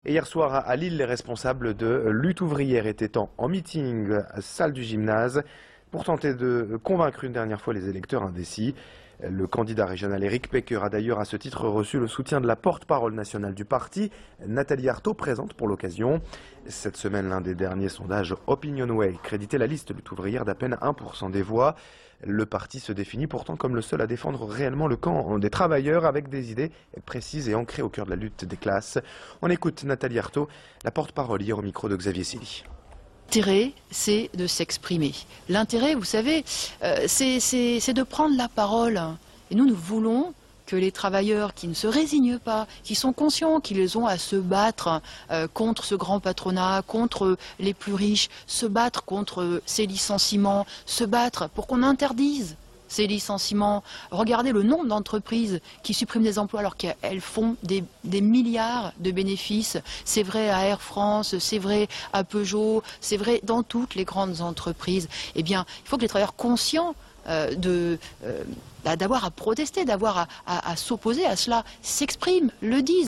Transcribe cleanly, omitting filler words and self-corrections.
Et hier soir à Lille, les responsables de lutte ouvrière étaient en meeting à salle du gymnase pour tenter de convaincre une dernière fois les électeurs indécis. Le candidat régional Éric Pecker a d'ailleurs à ce titre reçu le soutien de la porte-parole nationale du parti, Nathalie Arthaud, présente pour l'occasion. Cette semaine, l'un des derniers sondages Opinionway créditait la liste lutte ouvrière d'à peine 1% des voix. Le parti se définit pourtant comme le seul à défendre réellement le camp des travailleurs avec des idées précises et ancrées au cœur de la lutte des classes. On écoute Nathalie Arthaud, la porte-parole hier au micro de Xavier Silly. L'intérêt, c'est de s'exprimer. L'intérêt, vous savez, c'est de prendre la parole. Et nous voulons que les travailleurs qui ne se résignent pas, qui sont conscients qu'ils ont à se battre contre ce grand patronat, contre les plus riches, se battre contre ces licenciements, se battre pour qu'on interdise ces licenciements. Regardez le nombre d'entreprises qui suppriment des emplois alors qu'elles font des milliards de bénéfices. C'est vrai à Air France, c'est vrai à Peugeot, c'est vrai dans toutes les grandes entreprises. Eh bien, il faut que les travailleurs conscients d'avoir à protester, d'avoir à s'opposer à cela, s'expriment, le disent.